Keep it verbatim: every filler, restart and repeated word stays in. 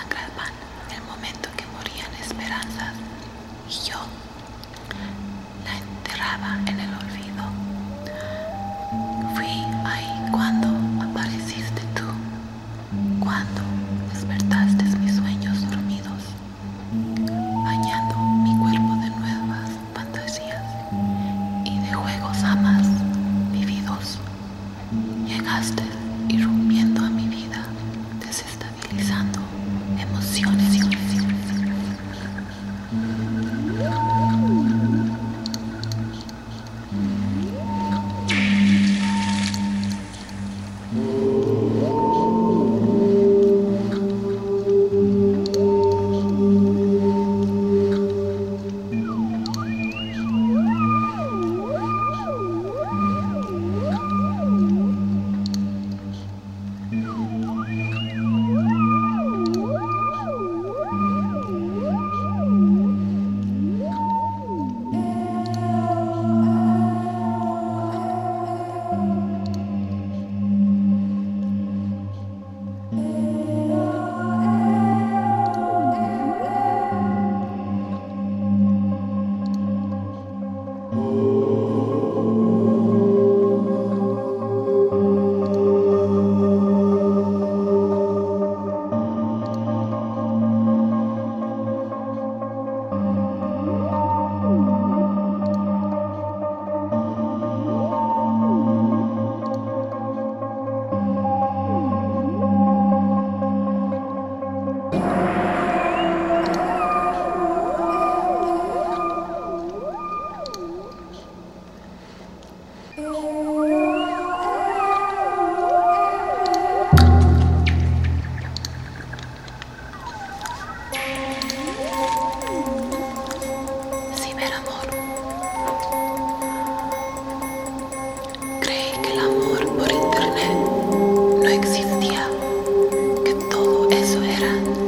Grassman, el momento que morían esperanzas, y yo la enterraba en el olvido. Fui ahí cuando apareciste tú, cuando despertaste mis sueños dormidos, bañando mi cuerpo de nuevas fantasías y de juegos jamás vividos. Llegaste irrumpiendo a mi vida, desestabilizando emociones. Ciberamor. Creí que el amor por internet no existía, que todo eso era